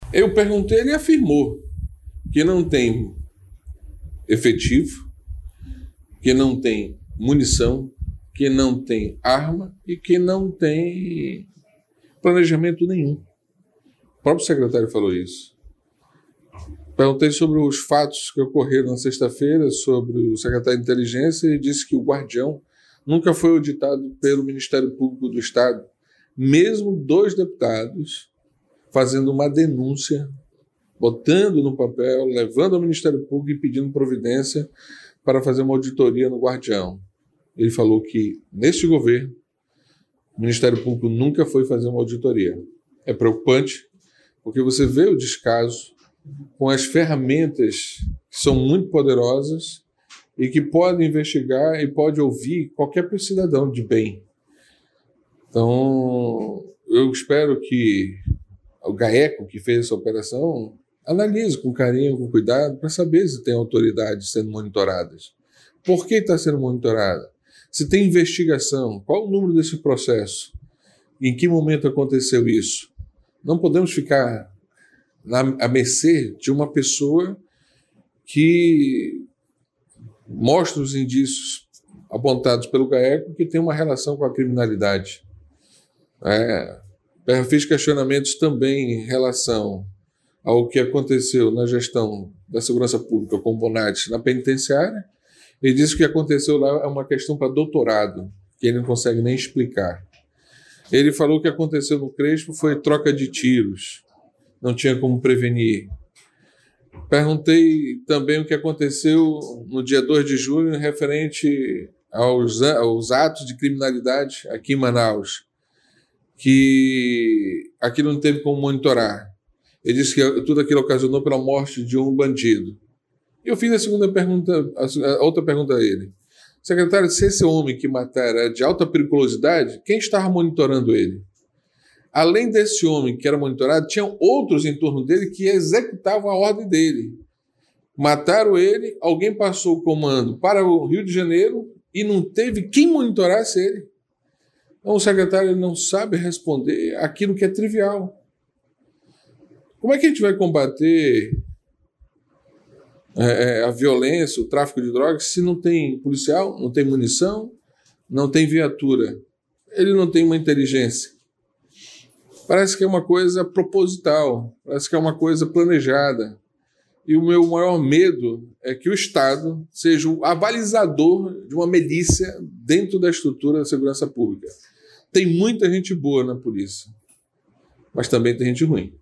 Eu perguntei, ele afirmou que não tem efetivo, que não tem munição, que não tem arma e que não tem planejamento nenhum. O próprio secretário falou isso. Perguntei sobre os fatos que ocorreram na sexta-feira, sobre o secretário de Inteligência, e disse que o Guardião nunca foi auditado pelo Ministério Público do Estado, mesmo 2 deputados fazendo uma denúncia, botando no papel, levando ao Ministério Público e pedindo providência para fazer uma auditoria no Guardião. Ele falou que, neste governo, o Ministério Público nunca foi fazer uma auditoria. É preocupante, porque você vê o descaso com as ferramentas que são muito poderosas e que podem investigar e pode ouvir qualquer cidadão de bem. Então, eu espero que o GAECO, que fez essa operação, analise com carinho, com cuidado, para saber se tem autoridades sendo monitoradas. Por que está sendo monitorada? Se tem investigação, qual o número desse processo? Em que momento aconteceu isso? Não podemos ficar à mercê de uma pessoa que mostra os indícios apontados pelo GAECO que tem uma relação com a criminalidade. Fiz questionamentos também em relação ao que aconteceu na gestão da segurança pública com o Bonatti na penitenciária. Ele disse que o que aconteceu lá é uma questão para doutorado, que ele não consegue nem explicar. Ele falou que o que aconteceu no Crespo foi troca de tiros, não tinha como prevenir. Perguntei também o que aconteceu no dia 2 de julho referente aos atos de criminalidade aqui em Manaus, que aqui não teve como monitorar. Ele disse que tudo aquilo ocasionou pela morte de um bandido. E eu fiz a outra pergunta a ele. Secretário, se esse homem que mataram era de alta periculosidade, quem estava monitorando ele? Além desse homem que era monitorado, tinham outros em torno dele que executavam a ordem dele. Mataram ele, alguém passou o comando para o Rio de Janeiro e não teve quem monitorasse ele. Então o secretário não sabe responder aquilo que é trivial. Como é que a gente vai combater a violência, o tráfico de drogas, se não tem policial, não tem munição, não tem viatura? Ele não tem uma inteligência. Parece que é uma coisa proposital, parece que é uma coisa planejada. E o meu maior medo é que o Estado seja o abalizador de uma milícia dentro da estrutura da segurança pública. Tem muita gente boa na polícia, mas também tem gente ruim.